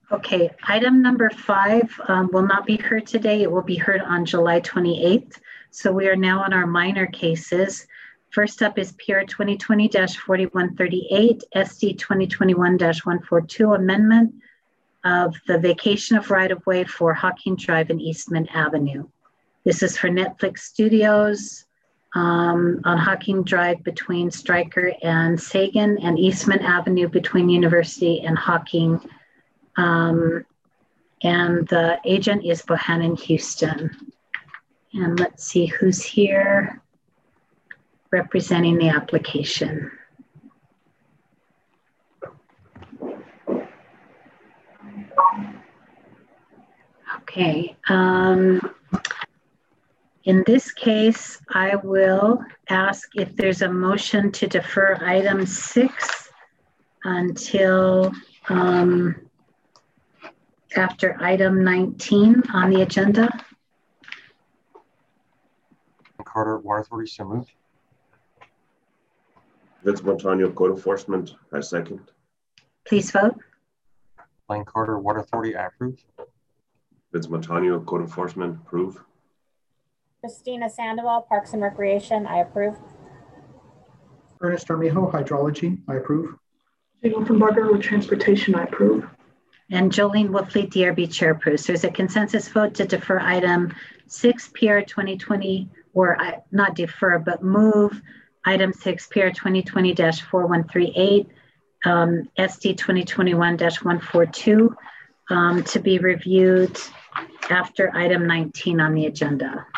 Okay, item number 5 will not be heard today. It will be heard on July 28th. So we are now on our minor cases. First up is PR 2020-4138, SD 2021-142 amendment of the vacation of right-of-way for Hawking Drive and Eastman Avenue. This is for Netflix Studios on Hawking Drive between Stryker and Sagan, and Eastman Avenue between University and Hawking. And the agent is Bohannon Houston. And let's see who's here representing the application. Okay. In this case, I will ask if there's a motion to defer item 6 until after item 19 on the agenda. Carter, Water Authority, so moved. Vince Montano, Code Enforcement, I second. Please vote. Blaine Carter, Water Authority, I approve. Vince Montano, Code Enforcement, approve. Christina Sandoval, Parks and Recreation, I approve. Ernest Armijo, Hydrology, I approve. Jane Wolfenbarger with Transportation, I approve. And Jolene Wolfley, DRB Chair approves. There's a consensus vote to defer item 6 PR 2020, or not defer, but move item 6 PR 2020-4138, SD 2021-142 to be reviewed after item 19 on the agenda.